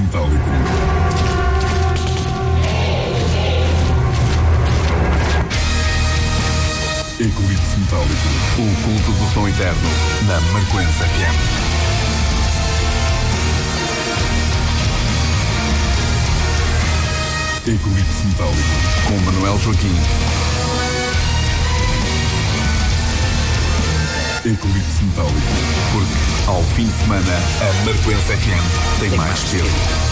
metálico. Eclipse metálico. O culto do som eterno na Marquense FM. Eclipse metálico com Manuel Joaquim. Eclipse metálico, porque ao fim de semana a Marquense FM tem mais peso.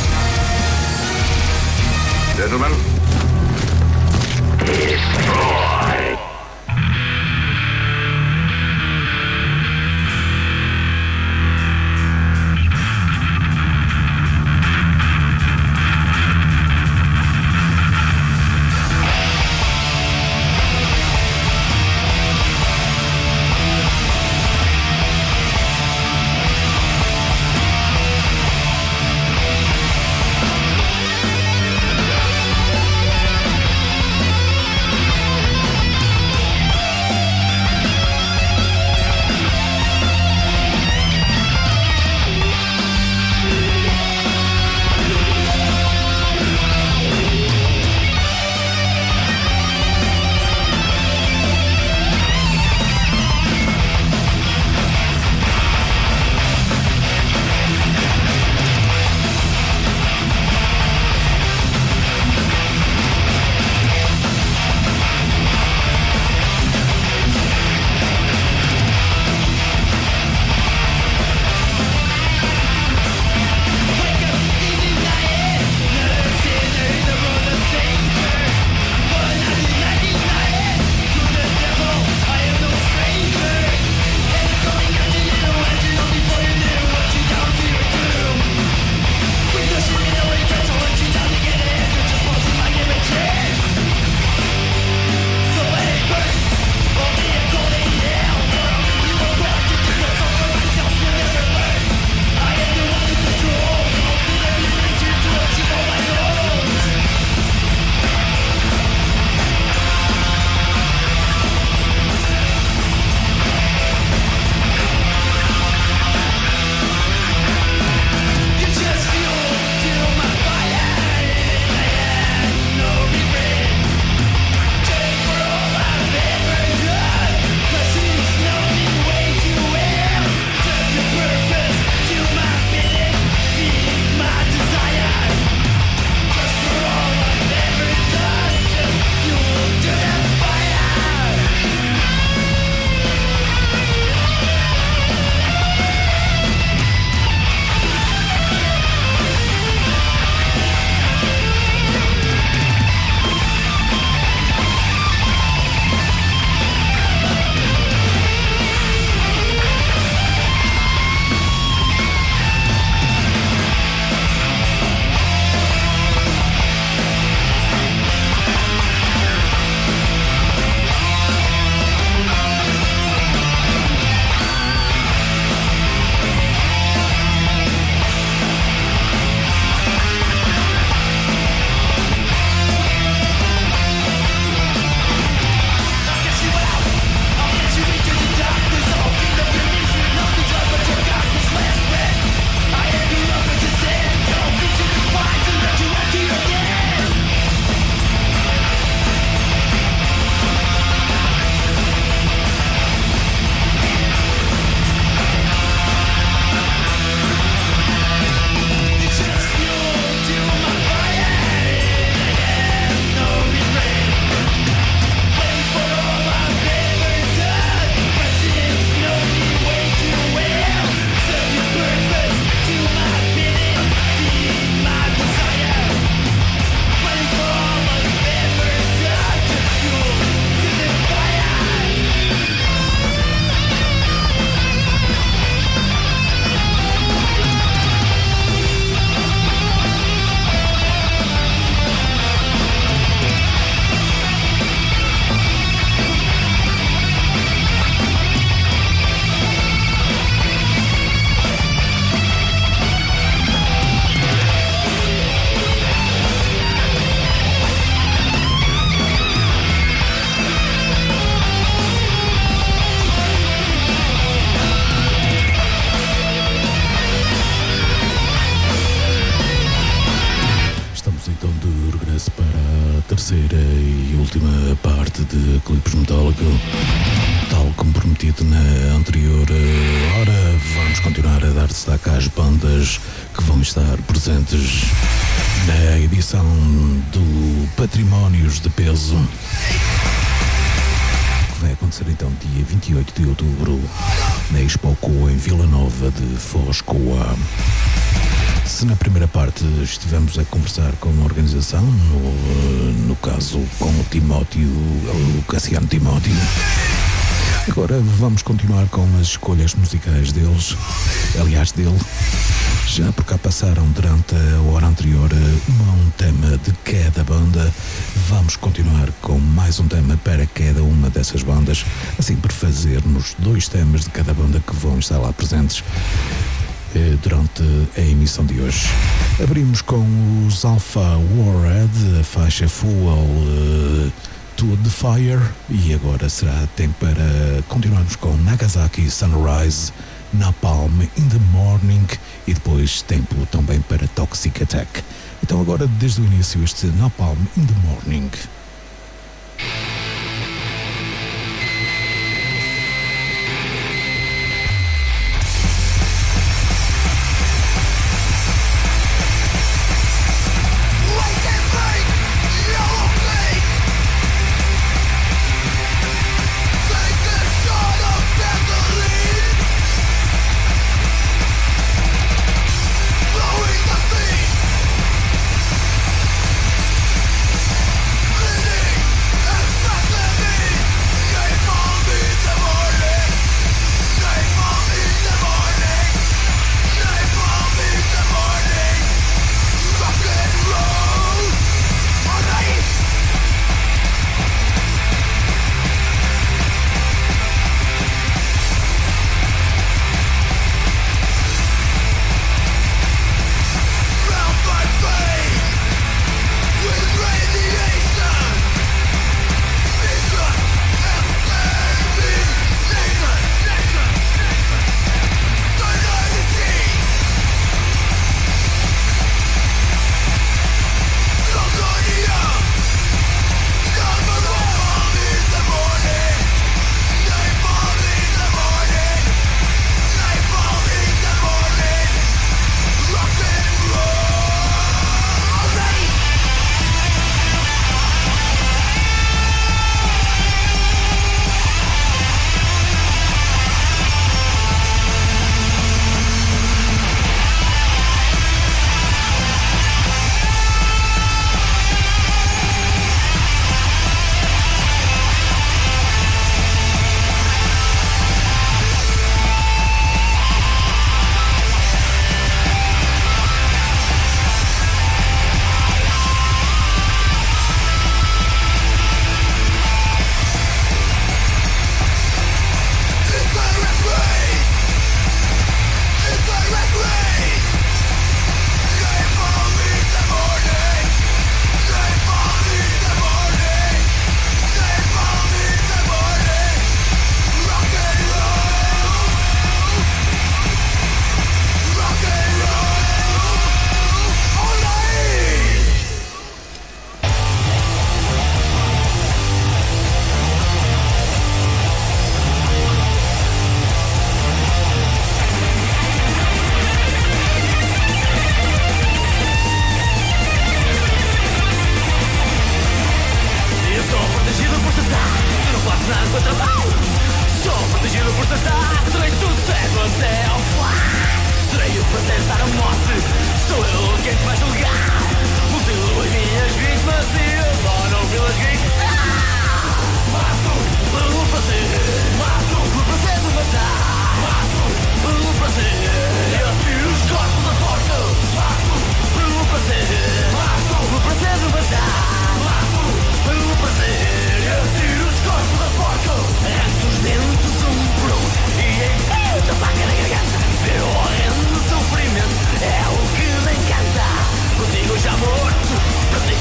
Gentlemen, destroy. de Eclipse Metálico. Tal como prometido na anterior hora, vamos continuar a dar destaque às bandas que vão estar presentes na edição do Patrimónios de Peso, que vai acontecer então dia 28 de outubro na Expo Coa, em Vila Nova de Foz Coa. Se na primeira parte estivemos a conversar com a organização, no caso com o Timóteo, o Cassiano Timóteo, agora vamos continuar com as escolhas musicais deles, aliás dele, já por cá passaram durante a hora anterior um tema de cada banda. Vamos continuar com mais um tema para cada uma dessas bandas, assim por fazermos 2 temas de cada banda que vão estar lá presentes durante a emissão de hoje. Abrimos com os Alpha Warhead, a faixa Fuel to the Fire, e agora será tempo para continuarmos com Nagasaki Sunrise, Napalm in the Morning, e depois tempo também para Toxic Attack. Então agora desde o início este Napalm in the Morning.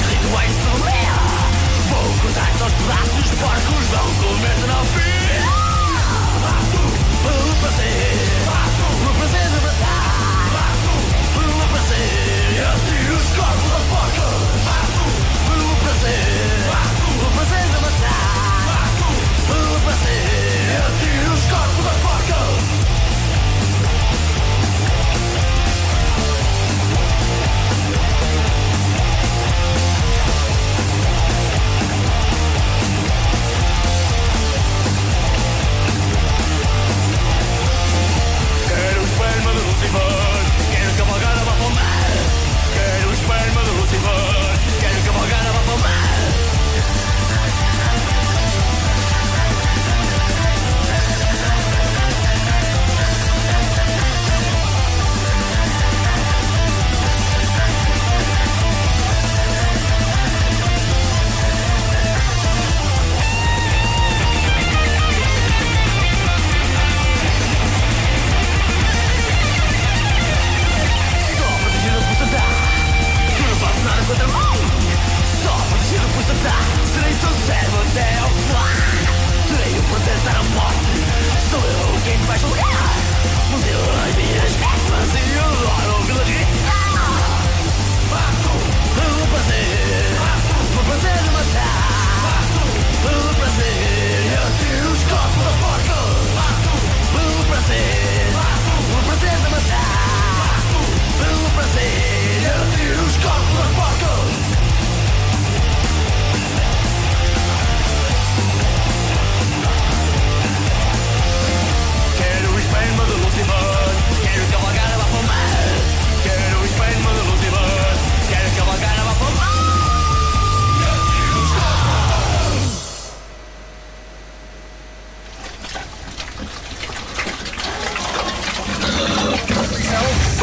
Cortar-te aos pedaços, porcos vão comer-te no fim.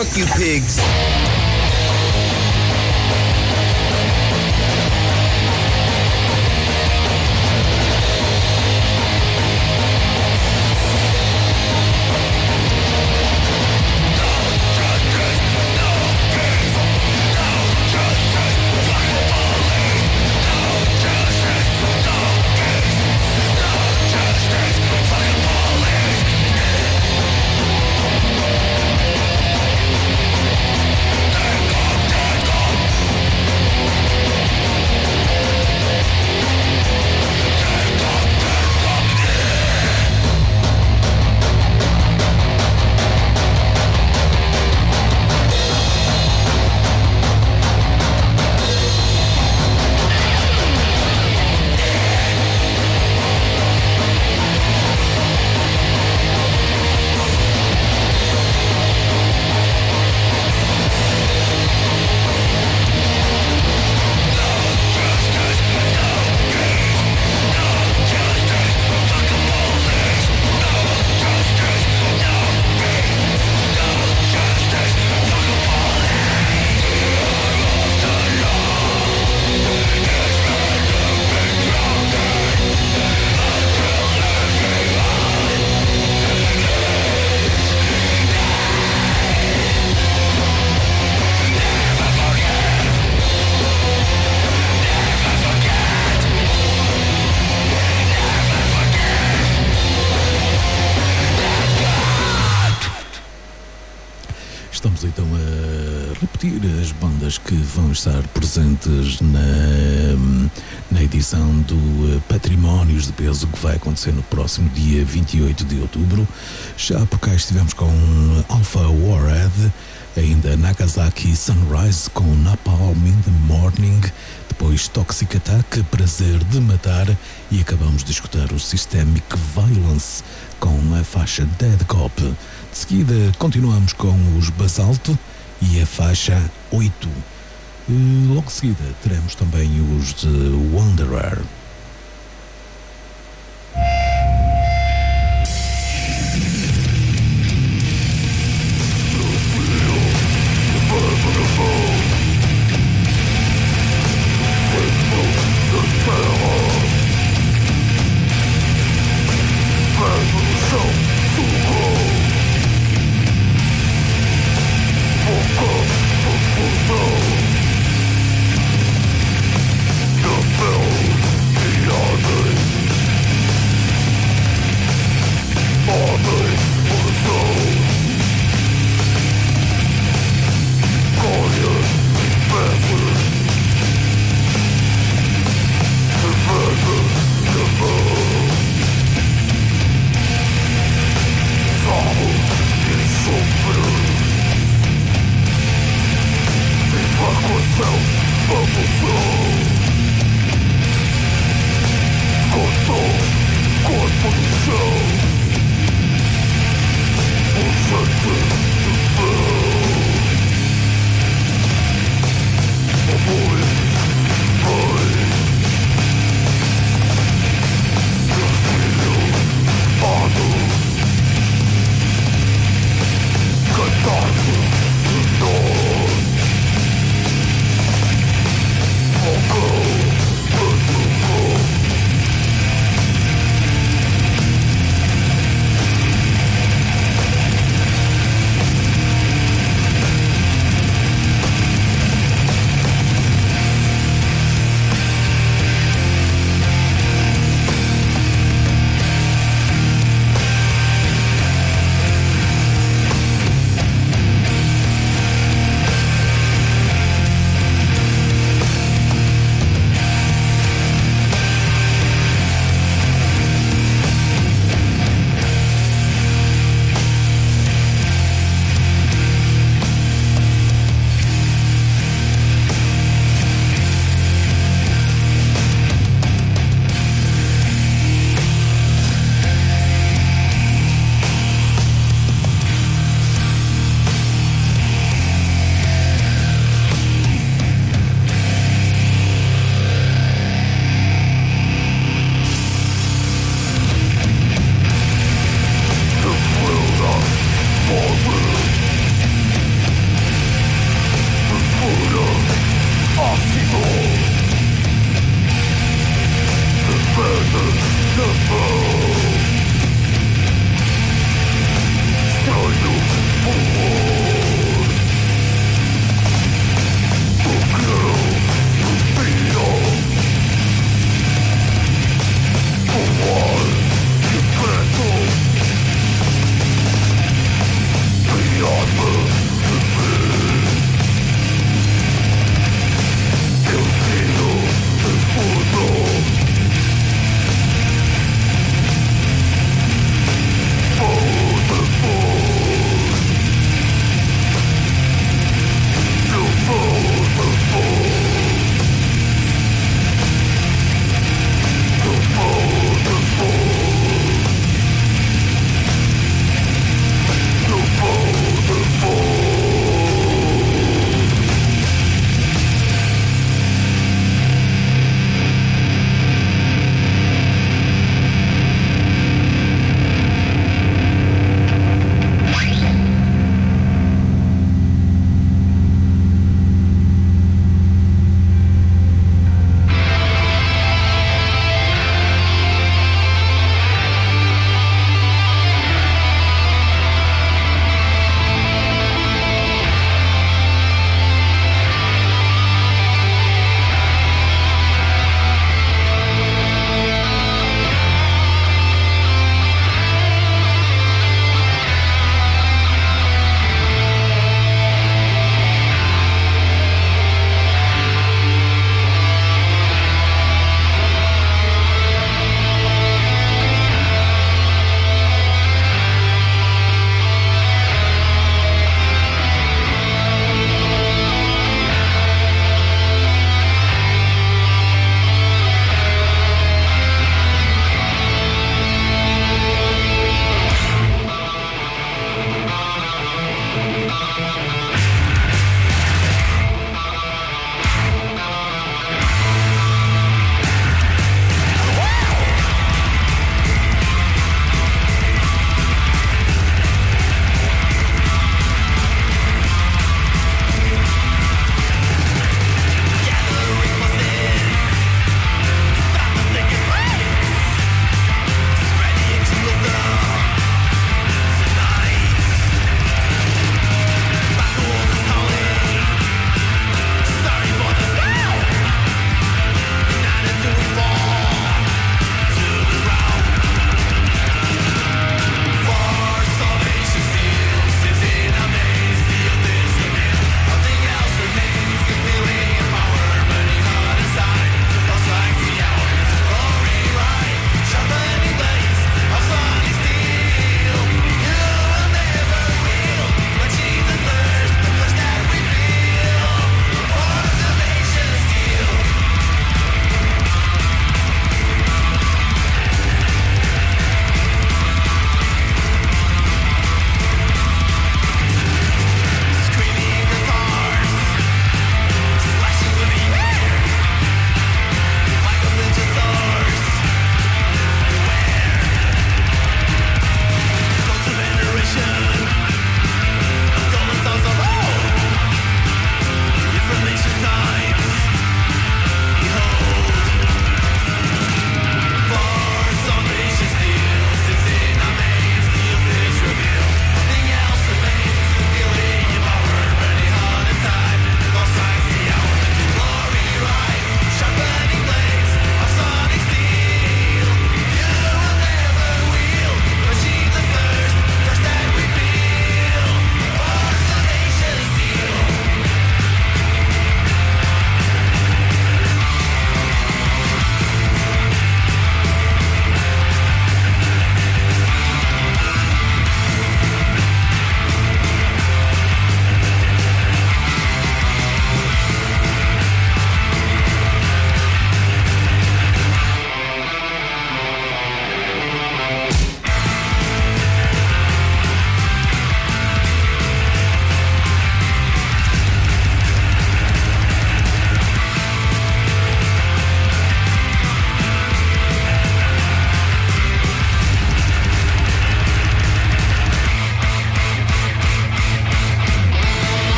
Fuck you, pigs. Estamos então a repetir as bandas que vão estar presentes na edição do Patrimónios de Peso, que vai acontecer no próximo dia 28 de outubro. Já por cá estivemos com Alpha Warhead, ainda Nagasaki Sunrise com Napalm in the Morning, depois Toxic Attack, Prazer de Matar, e acabamos de escutar o Systemic Violence com a faixa Dead Cop. De seguida continuamos com os Basalto e a faixa 8. Logo de seguida teremos também os de Wanderer. The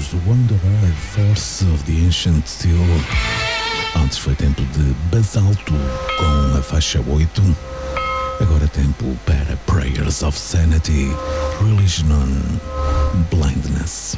Wanderer, Force of the Ancient Steel. Antes foi tempo de Basalto com a faixa 8. Agora tempo para Prayers of Sanity, Religion Blindness.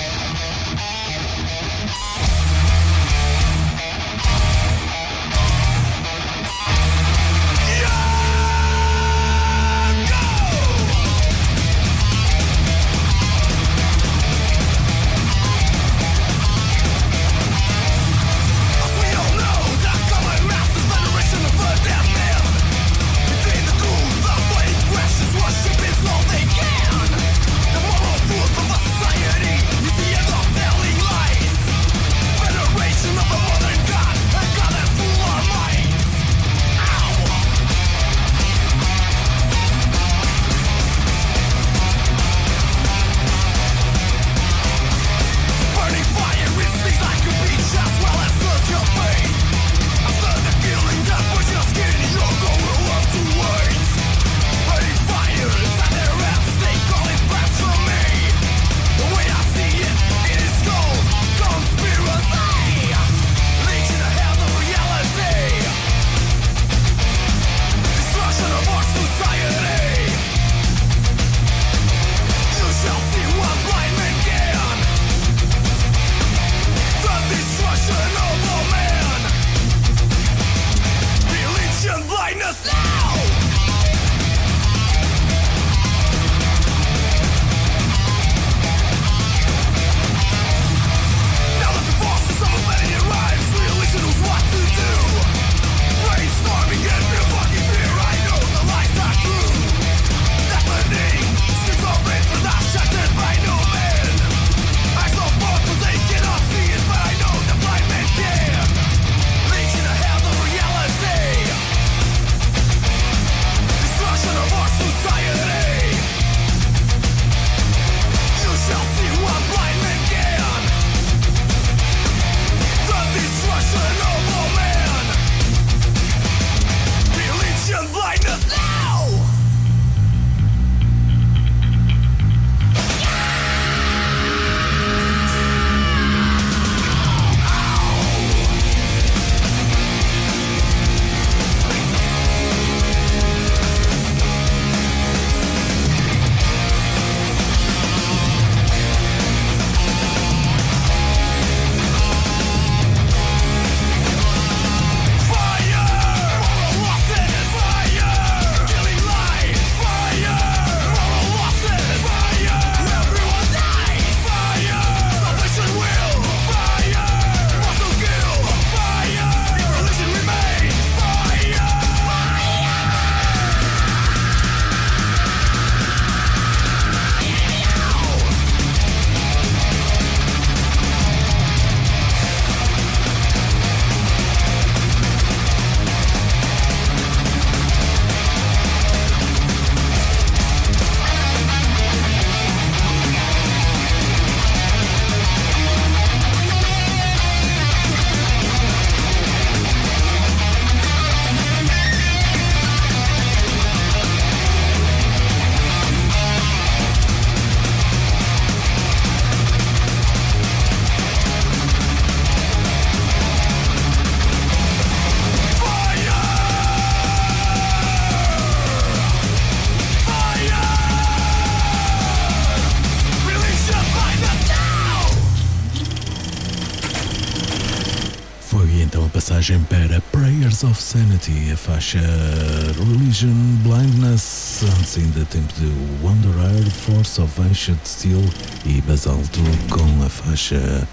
Passagem para Prayers of Sanity, a faixa Religion Blindness, antes ainda tempo de Wanderer, Force of Ancient Steel e Basalto com a faixa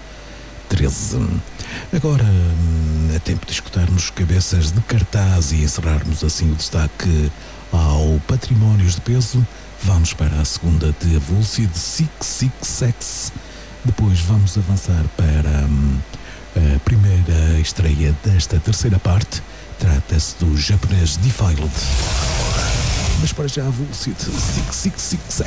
13. Agora é tempo de escutarmos cabeças de cartaz e encerrarmos assim o destaque ao Patrimónios de Peso. Vamos para a segunda de Avulsi de 666. Depois vamos avançar para a primeira estreia desta terceira parte. Trata-se do japonês Defiled. Mas para já, Avulsi de 666.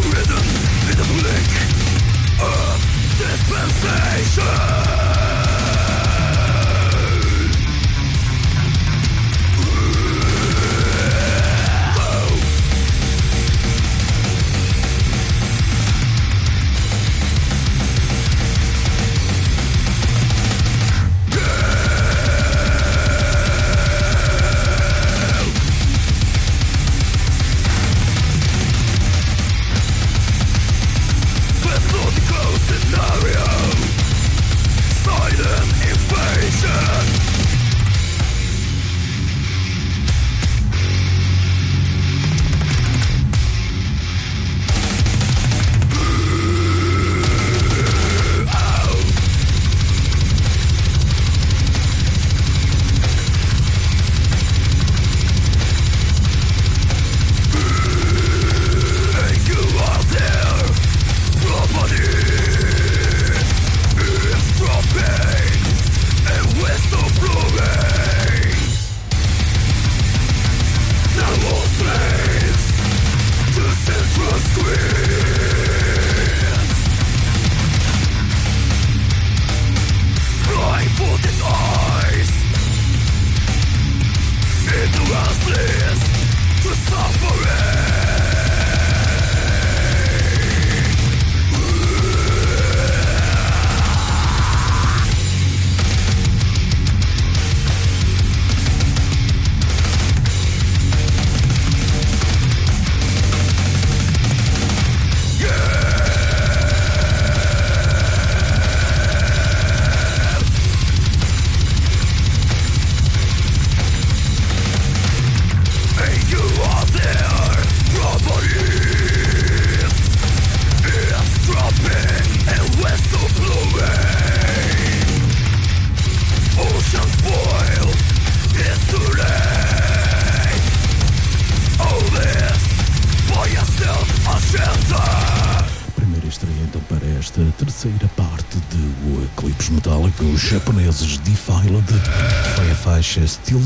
terceira parte do Eclipse Metálico, os japoneses Defiled, foi a faixa Stilled,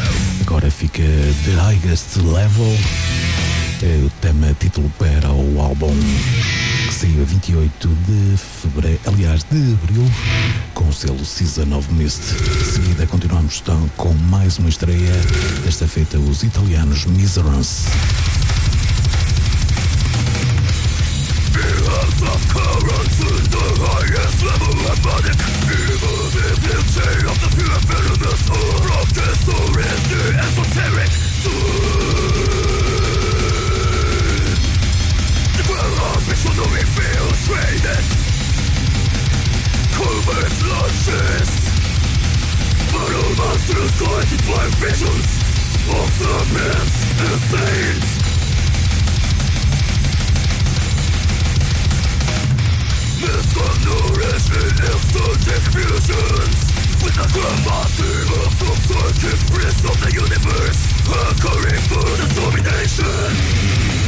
agora fica The Highest Level, é o tema título para o álbum que saiu a 28 de fevereiro, aliás de abril, com o selo Season of Mist. De seguida continuamos então com mais uma estreia, desta feita os italianos Miserance. Of currents in the highest level of panic, evil the beauty of the pure venomous of the in the esoteric the world visionary field traded covert lunches, battle monsters guided by visions of serpents and saints. Misconnourished in instant fusions, with the grandmaster of some psychic prince of the universe, occurring for the domination.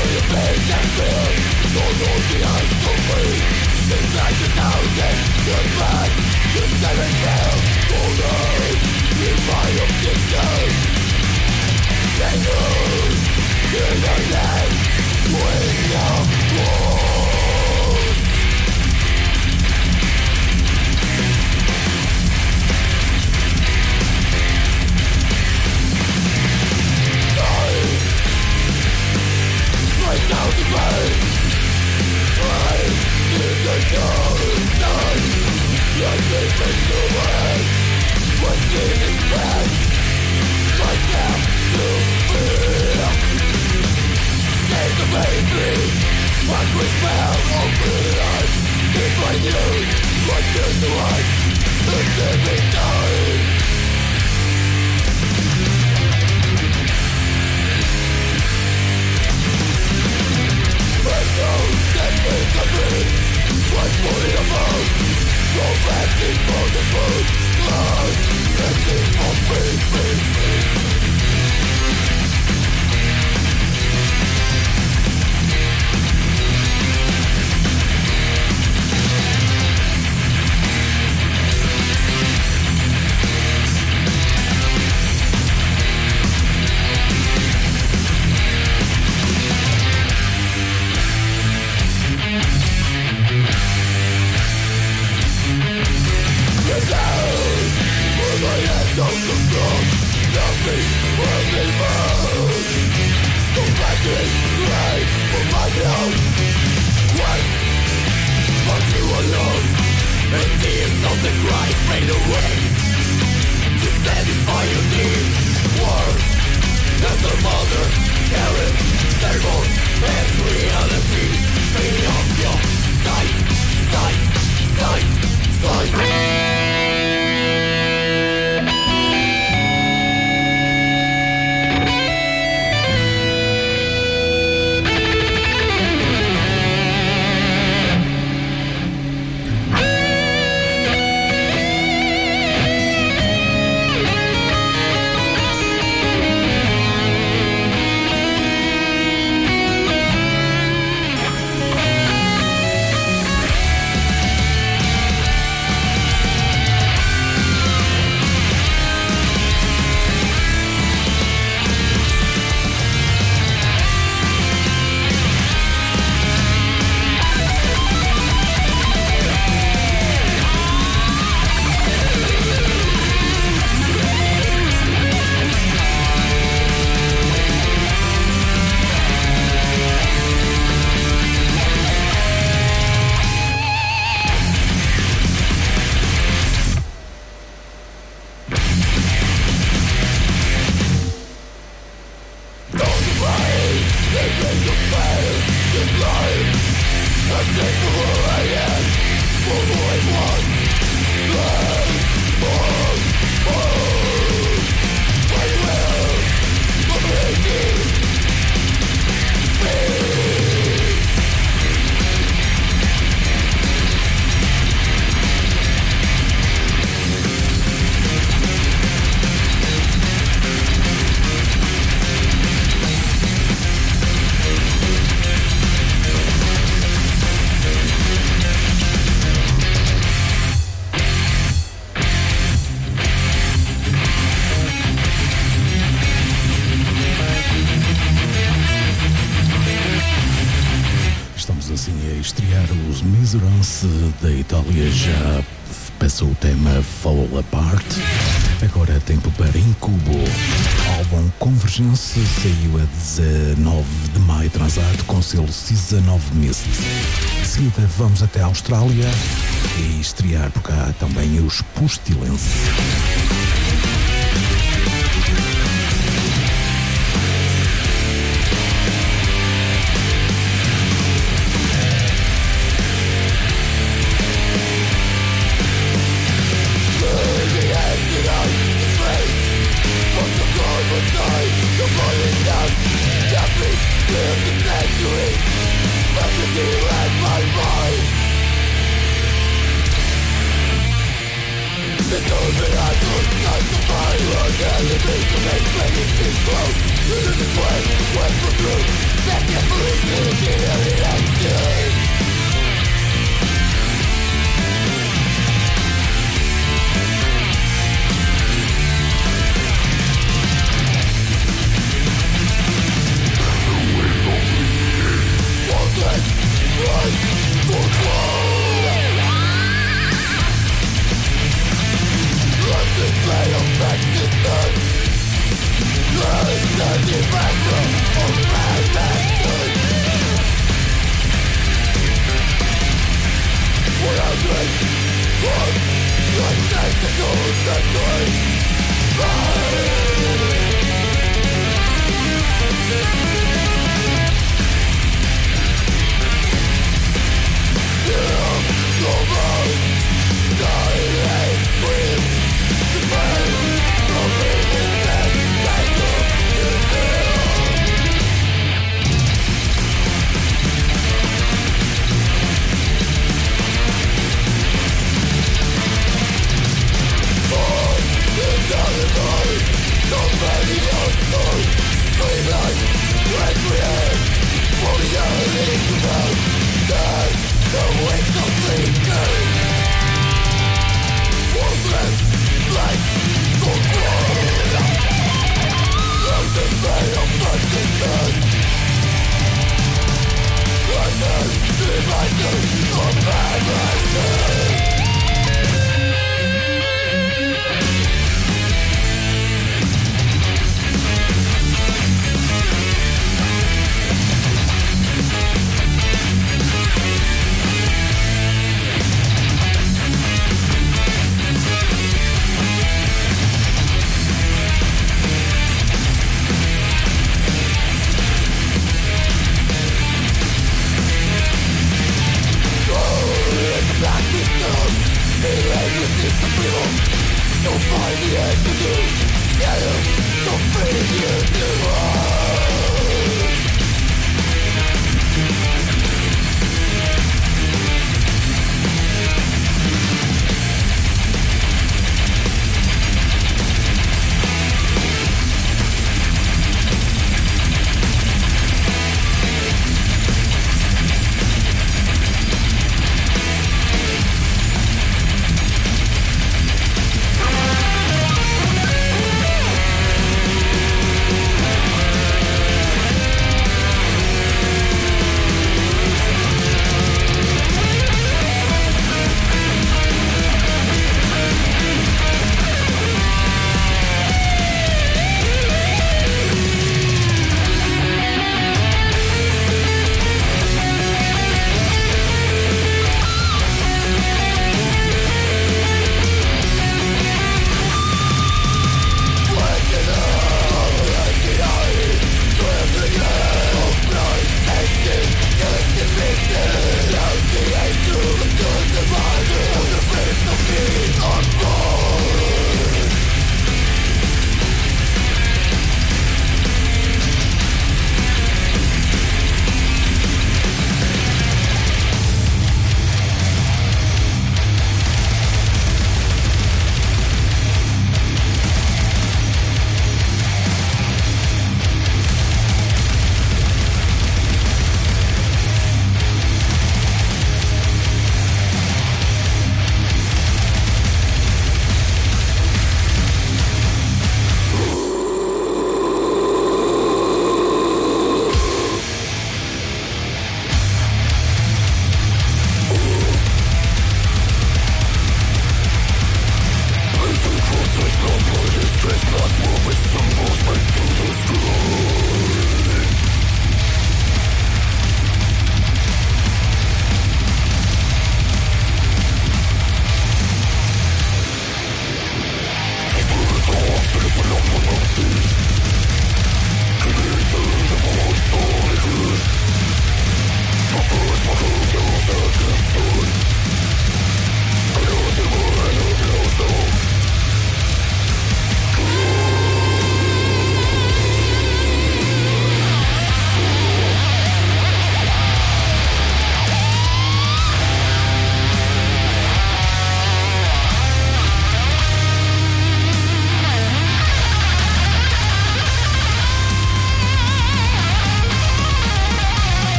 Da Itália já passou o tema Fall Apart. Agora tempo para Incubo. O álbum Convergence saiu a 19 de maio atrasado com selo Cisa 9 meses. De seguida vamos até a Austrália e estrear por cá também os Pestilence.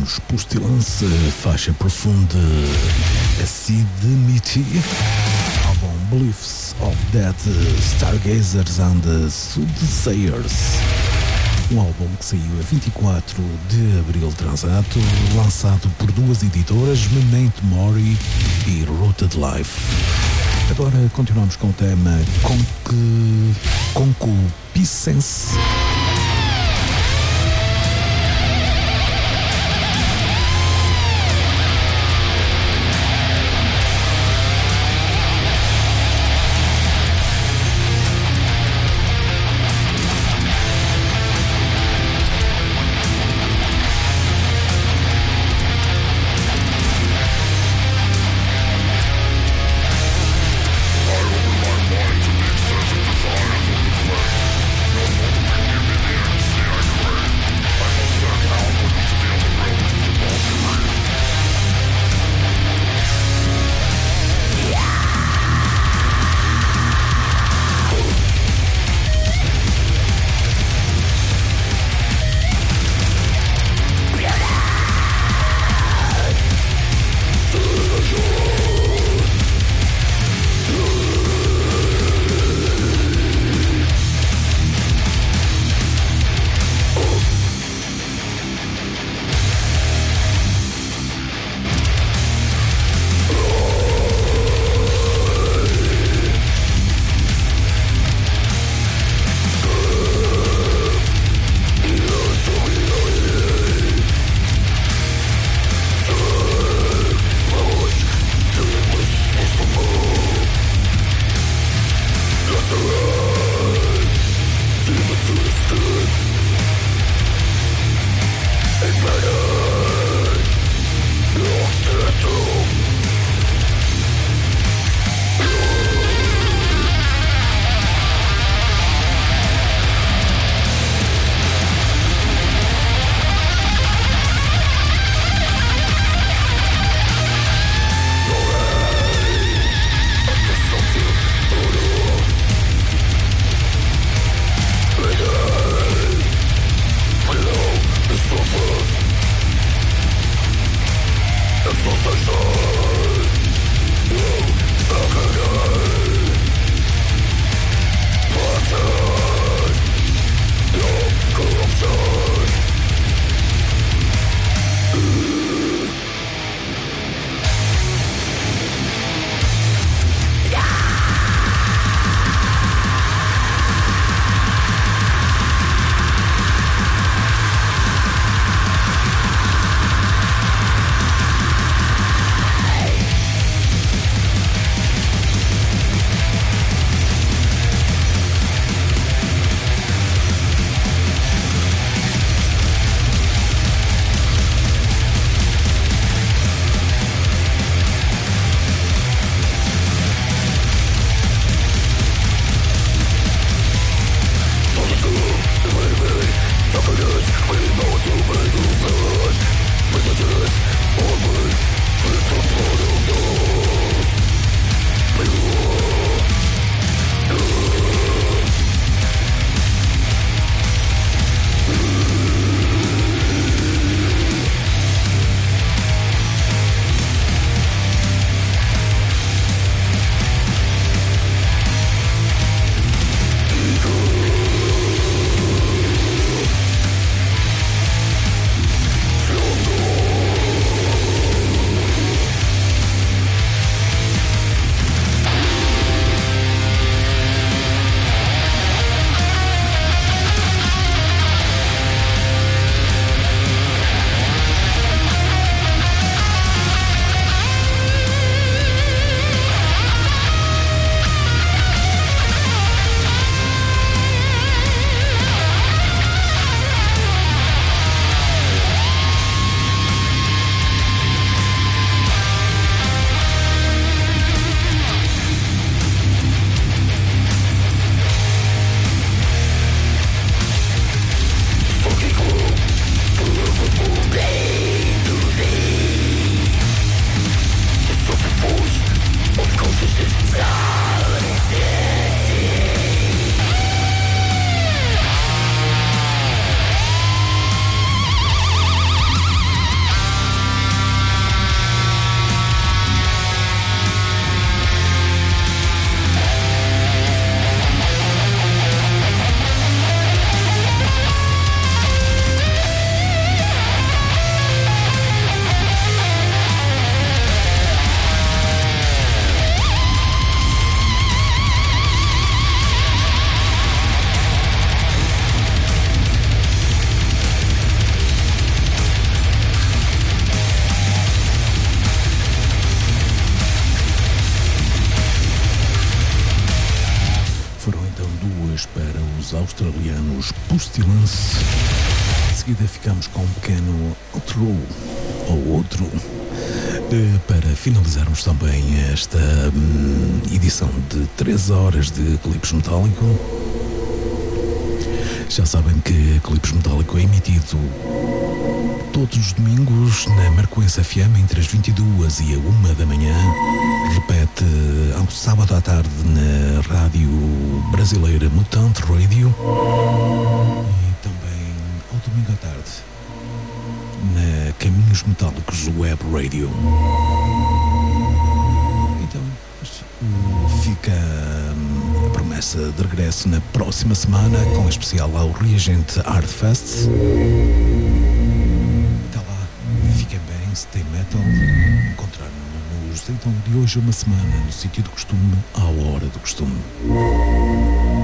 ouvimos Pestilence, faixa profunda, Acidity, álbum Beliefs of Dead, Stargazers and Soothsayers, um álbum que saiu a 24 de abril transato, lançado por duas editoras, Memento Mori e Rooted Life. Agora continuamos com o tema Concupiscence. I open my mind to the excessive desires of the flesh. No more Pestilence. De seguida ficamos com um pequeno outro para finalizarmos também esta edição de 3 horas de Eclipse Metálico. Já sabem que Eclipse Metálico é emitido todos os domingos na Marcoense FM entre as 22 e a 1 da manhã. Repete ao sábado à tarde na rádio brasileira Mutante Radio e também ao domingo à tarde na Caminhos Metálicos Web Radio. Então fica a promessa de regresso na próxima semana com especial ao Reagente Art Fest. Até lá, fiquem bem, stay metal. Encontrar-nos então de hoje uma semana no sítio do costume, à hora do costume.